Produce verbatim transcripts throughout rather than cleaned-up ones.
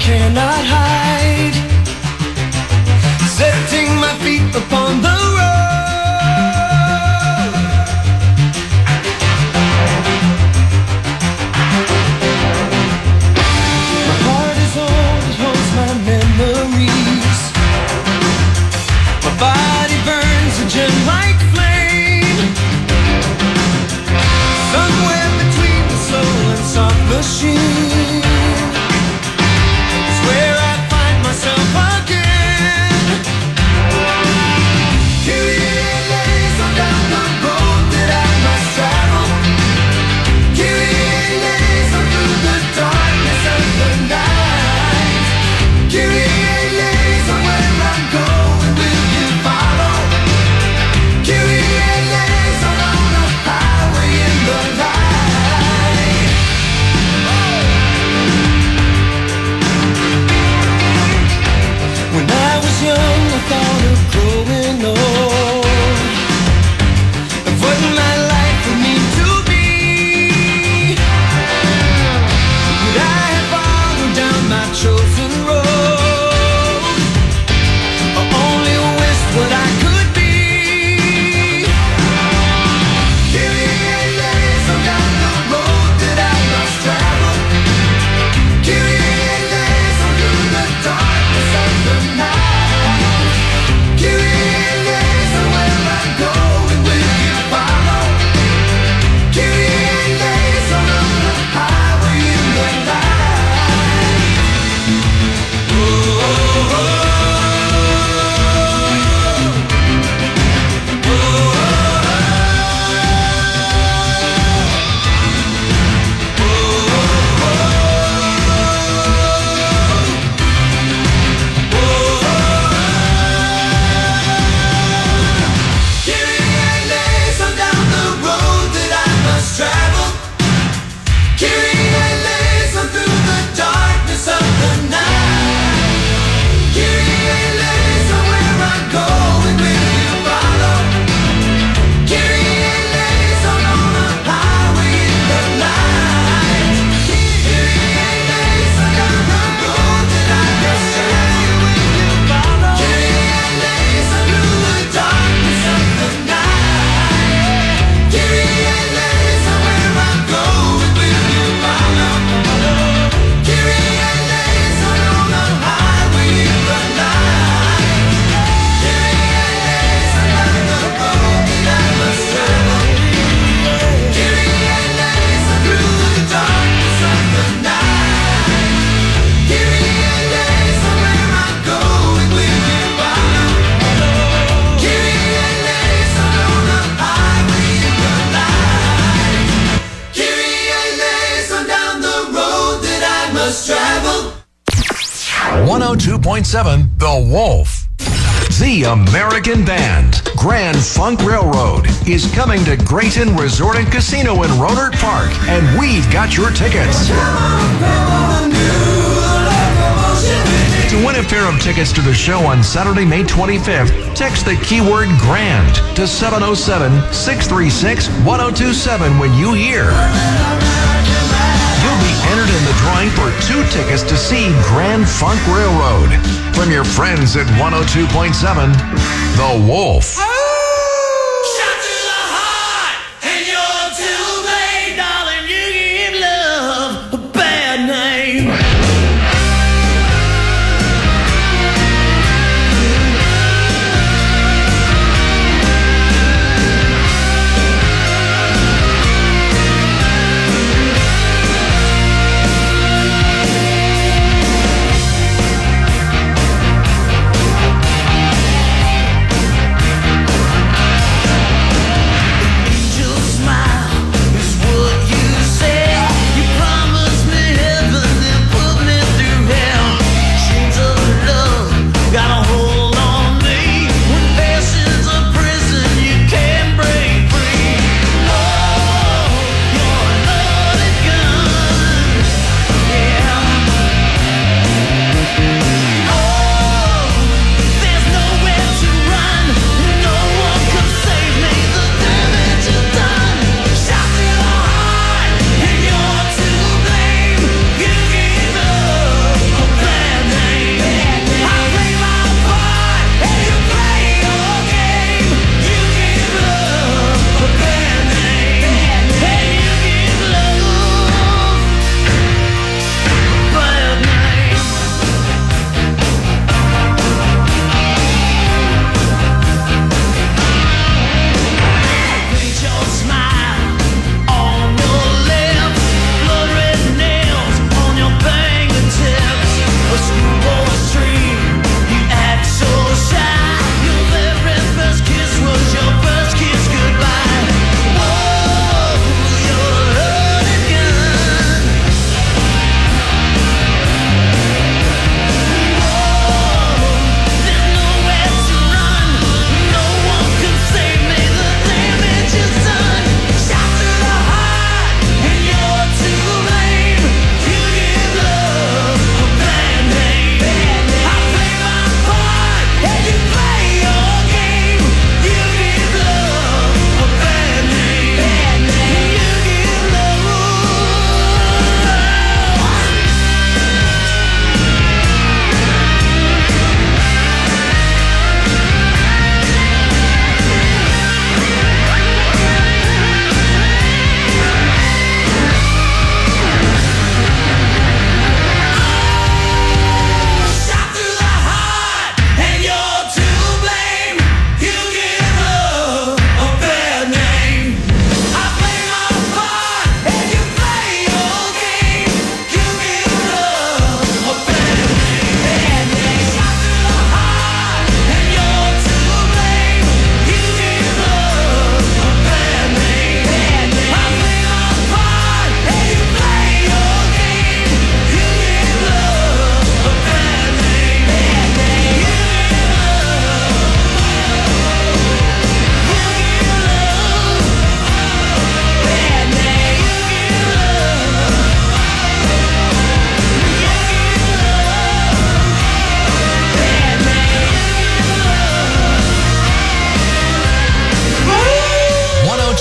cannot hide. Setting my feet upon the road. My heart is old, it holds my memories. My body burns a gem like flame. Somewhere between the soul and soft machine is where I find myself again. Kyrie eleison, down the road that I must travel. Kyrie eleison, through the darkness of the night. Kyrie eleison, where I'm going, will you follow? Kyrie eleison, on the highway in the light. When I was young, I thought of growing old, of what my life would mean to me. Would I have followed down my chosen road, or only wished what I could be? Kyrie eleison, down the road that I must travel. Kyrie eleison, through the darkness of the night. Kyrie eleison, where I'm going, will you follow? Kyrie eleison, on the highway in the light. Oh, oh, oh. Oh, oh, Kyrie eleison, down the road that I must travel. Kyrie eleison, through the darkness of the night. Kyrie eleison, where I'm going, will you follow? Kyrie eleison, on the highway in the light. Kyrie eleison, down the road that I must travel. Will you follow? Kyrie eleison, through the darkness of the night. Kyrie eleison, where I'm going, will you follow? Kyrie eleison, on the highway in the light. Kyrie eleison, down the road that I must travel. Kyrie eleison, through the darkness of the night. Kyrie eleison, where I'm going, will you follow? Kyrie eleison, on the highway in the light. Kyrie eleison, down the road that I must travel. one oh two point seven The Wolf. The American band, Grand Funk Railroad, is coming to Grayton Resort and Casino in Rohnert Park, and we've got your tickets. To win a pair of tickets to the show on Saturday, May twenty-fifth, text the keyword GRAND to seven oh seven, six three six, one oh two seven when you hear. You'll be entered in the drawing for two tickets to see Grand Funk Railroad. From your friends at one oh two point seven, The Wolf. Shot to the heart, and you're too late, darling. You give love a bad name.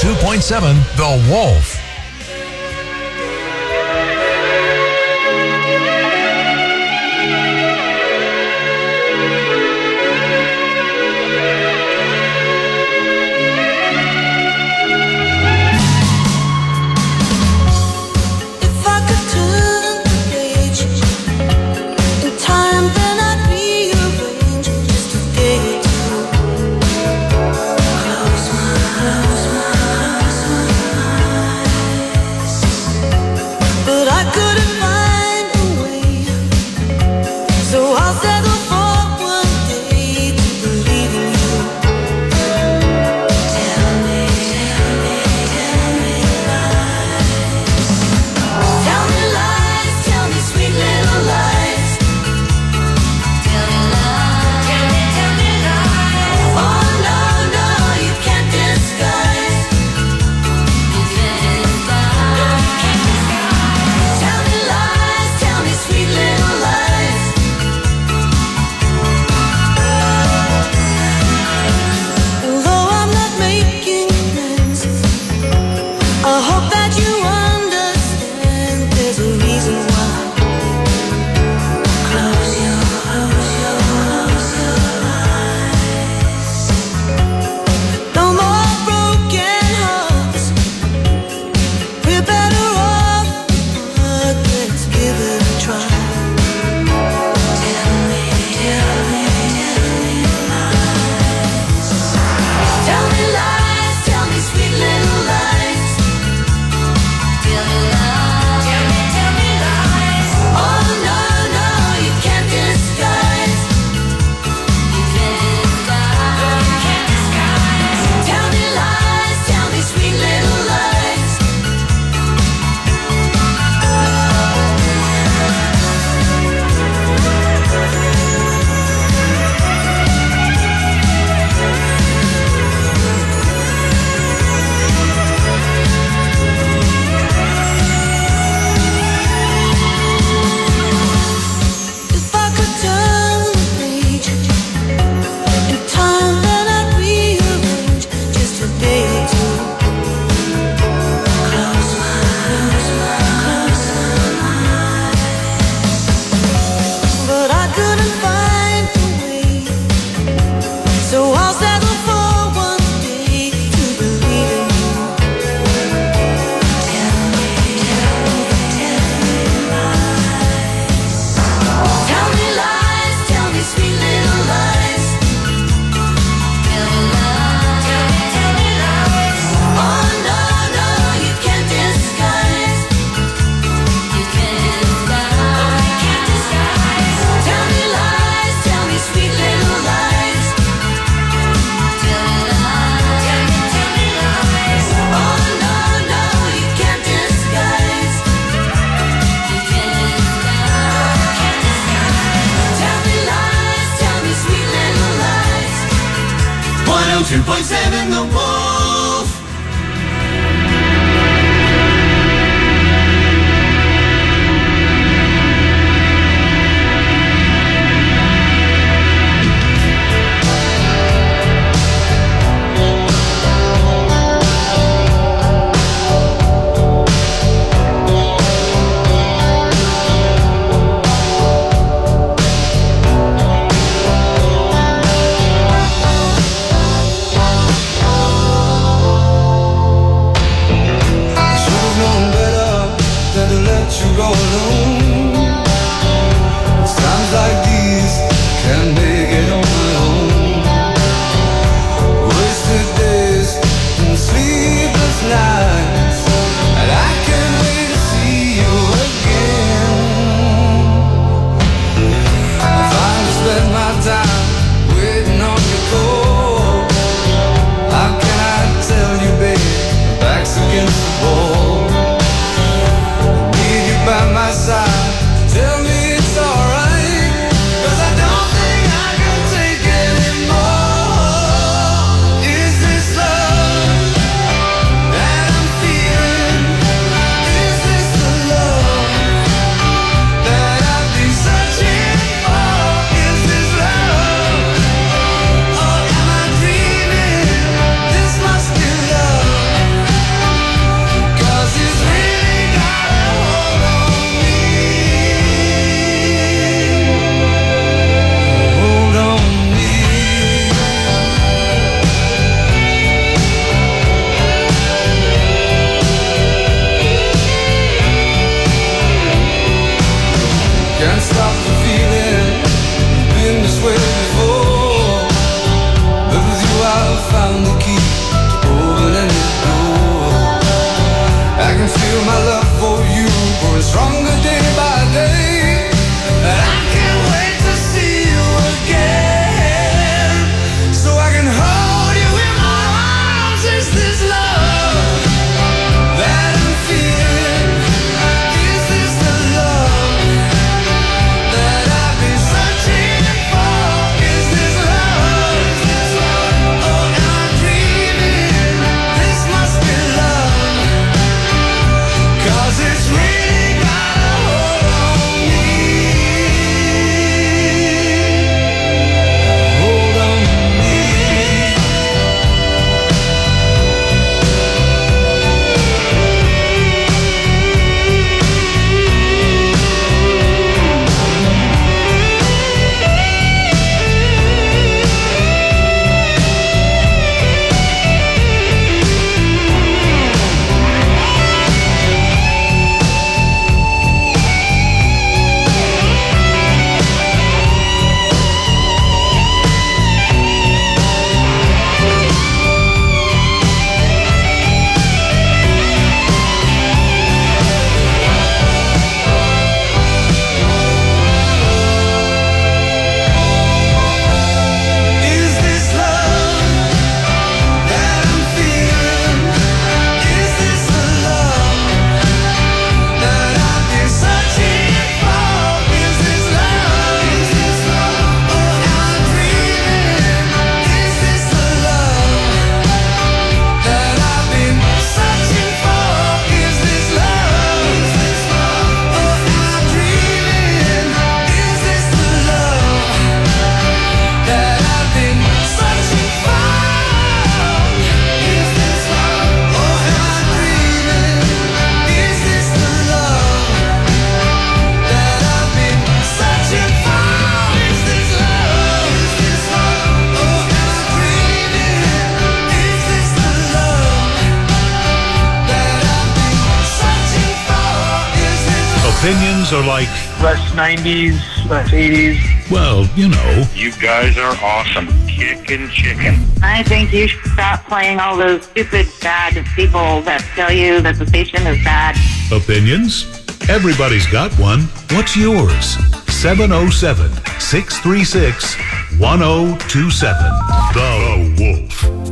two point seven The Wolf. two point seven The Wolf. opinions are like... Less nineties, less eighties. Well, you know. You guys are awesome. Kickin' chicken. I think you should stop playing all those stupid, bad people that tell you that the station is bad. Opinions? Everybody's got one. What's yours? seven oh seven, six three six, one oh two seven. The Wolf.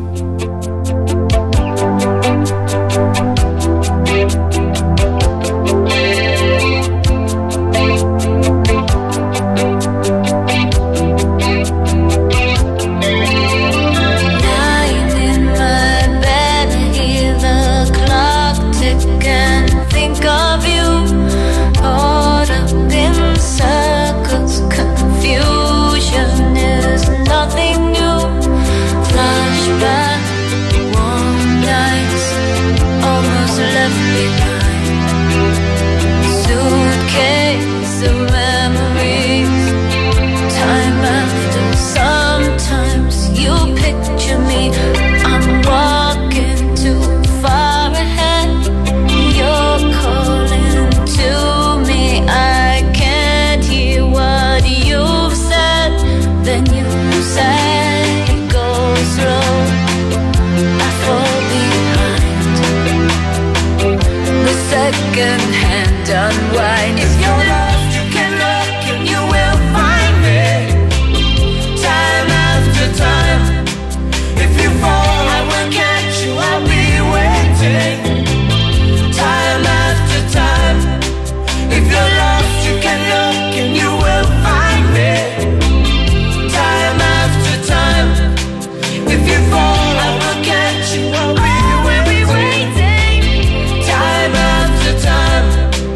Second-hand unwind. If you're lost, you can look and you will find me. Time after time. If you fall, I will catch you. I'll be waiting. Time after time. If you're lost, you can look and you will find me. Time after time. If you fall, I will catch you. I'll be waiting. Time after time.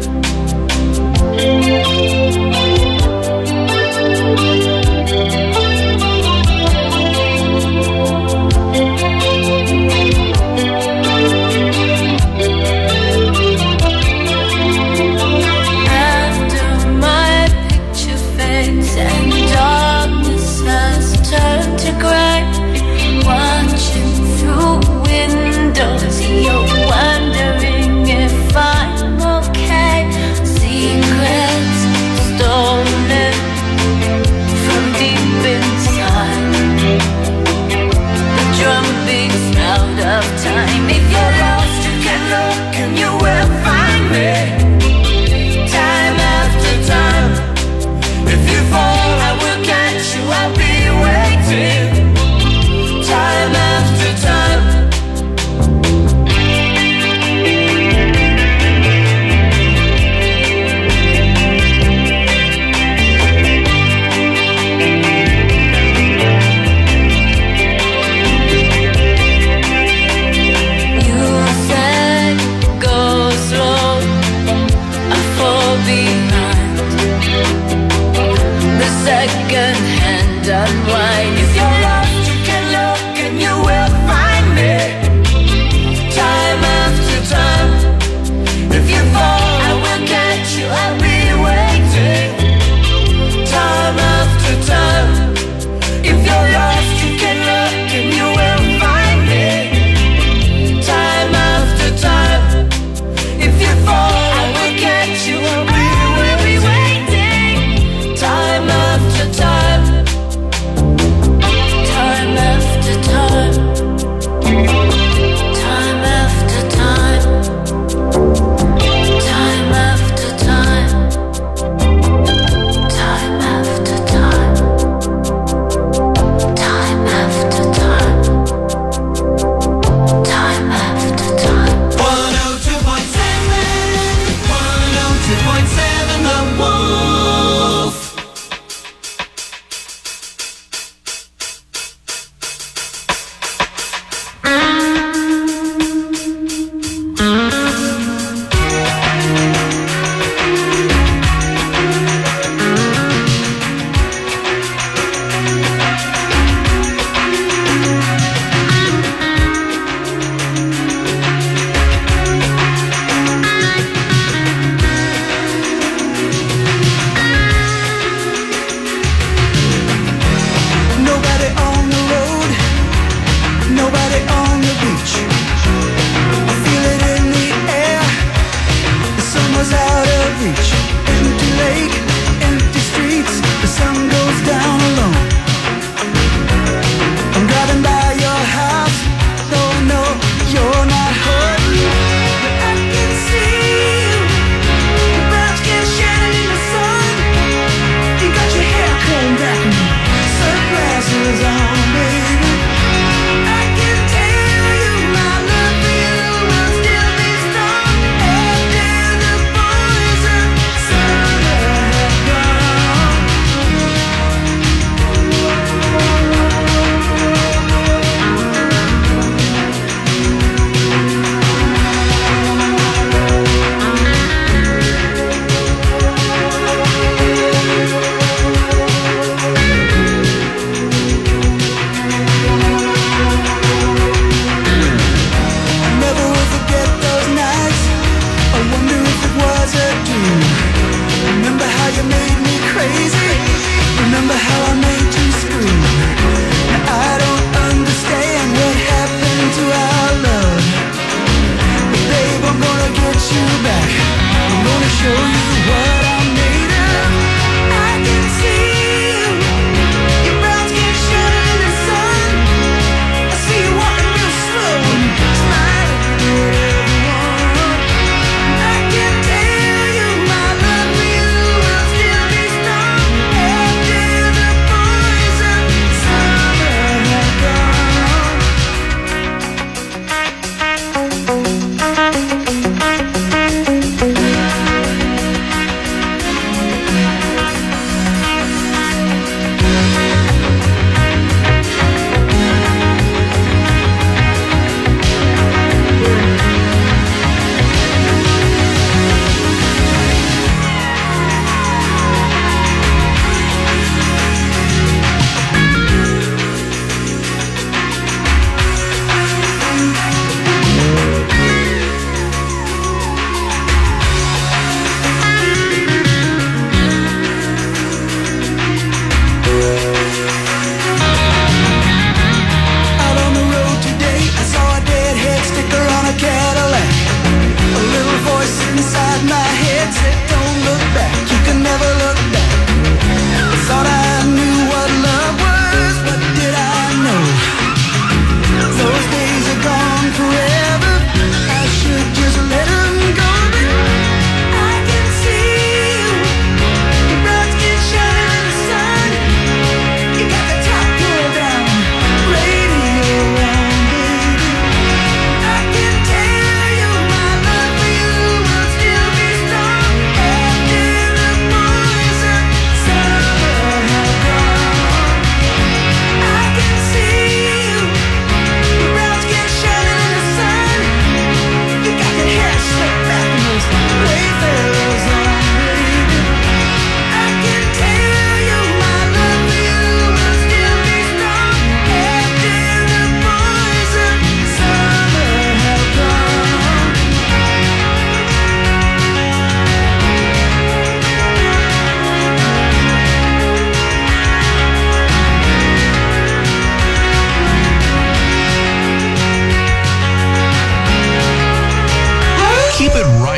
After my picture fades and darkness has turned to gray, watching through windows, you're wondering if I'm okay. Secrets stolen from deep inside. The drum beats out of time. If you're lost, you can look and you will find me. Time after time. If you fall, I will catch you. I'll be waiting. Time after time. You said go slow, I fall behind. The second-hand unwind. If you're lost, you can look and you will find me. Time after time. If you fall, I will catch you. I'll be waiting. Time after time. If you're lost, you can look and you will find me. Time after time. If you fall, I will catch you. I'll be waiting. Time after time. Time after time. Time after time. Time after time. Time after time. Time after time. Time after time. one oh two point seven, one oh two point seven, The Wolf. Nobody on the road, nobody on the beach. I feel it in the air, the sun was out of reach.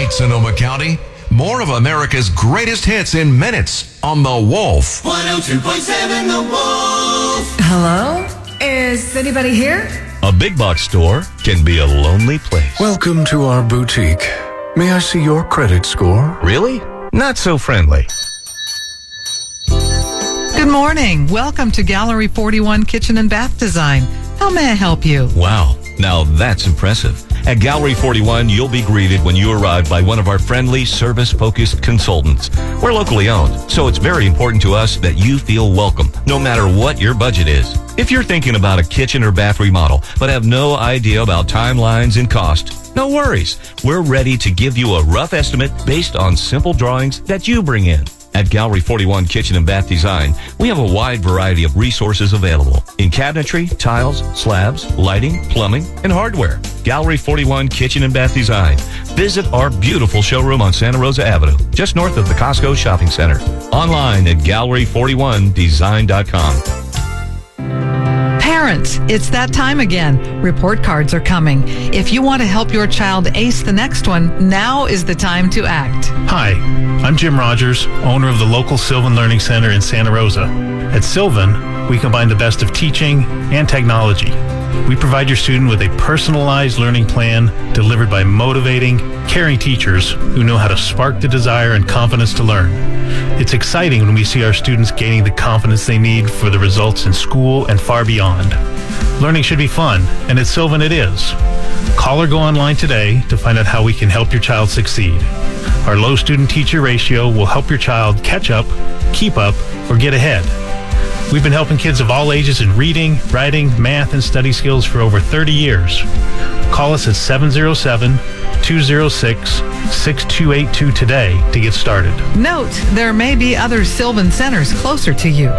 right, Sonoma County. More of America's greatest hits in minutes on The Wolf. one oh two point seven The Wolf. Hello? Is anybody here? A big box store can be a lonely place. Welcome to our boutique. May I see your credit score? Really? Not so friendly. Good morning. Welcome to Gallery forty-one Kitchen and Bath Design. How may I help you? Wow, now that's impressive. At Gallery forty-one, you'll be greeted when you arrive by one of our friendly, service-focused consultants. We're locally owned, so it's very important to us that you feel welcome, no matter what your budget is. If you're thinking about a kitchen or bath remodel, but have no idea about timelines and cost, no worries. We're ready to give you a rough estimate based on simple drawings that you bring in. At Gallery forty-one Kitchen and Bath Design, we have a wide variety of resources available in cabinetry, tiles, slabs, lighting, plumbing, and hardware. Gallery forty-one Kitchen and Bath Design. Visit our beautiful showroom on Santa Rosa Avenue, just north of the Costco Shopping Center. Online at gallery forty-one design dot com. Parents, it's that time again. Report cards are coming. If you want to help your child ace the next one, now is the time to act. Hi, I'm Jim Rogers, owner of the local Sylvan Learning Center in Santa Rosa. At Sylvan, we combine the best of teaching and technology. We provide your student with a personalized learning plan delivered by motivating, caring teachers who know how to spark the desire and confidence to learn. It's exciting when we see our students gaining the confidence they need for the results in school and far beyond. Learning should be fun, and at Sylvan it is. Call or go online today to find out how we can help your child succeed. Our low student-teacher ratio will help your child catch up, keep up, or get ahead. We've been helping kids of all ages in reading, writing, math, and study skills for over thirty years. Call us at seven oh seven, two oh six, six two eight two today to get started. Note, there may be other Sylvan centers closer to you.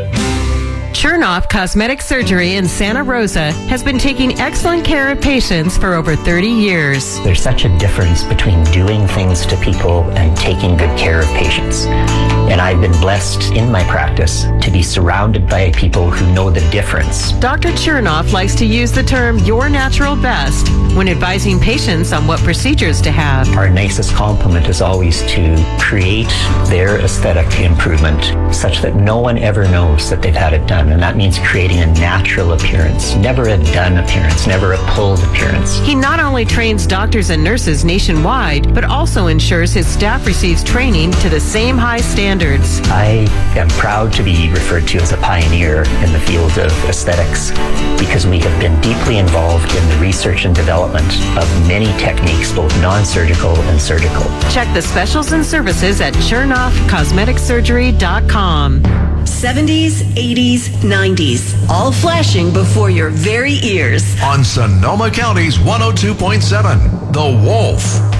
Chernoff Cosmetic Surgery in Santa Rosa has been taking excellent care of patients for over thirty years. There's such a difference between doing things to people and taking good care of patients. And I've been blessed in my practice to be surrounded by people who know the difference. Doctor Chernoff likes to use the term your natural best when advising patients on what procedures to have. Our nicest compliment is always to create their aesthetic improvement such that no one ever knows that they've had it done. And that means creating a natural appearance, never a done appearance, never a pulled appearance. He not only trains doctors and nurses nationwide, but also ensures his staff receives training to the same high standards. I am proud to be referred to as a pioneer in the field of aesthetics because we have been deeply involved in the research and development of many techniques, both non-surgical and surgical. Check the specials and services at chernoff cosmetic surgery dot com. seventies, eighties, nineties, all flashing before your very ears. On Sonoma County's one oh two point seven, The Wolf.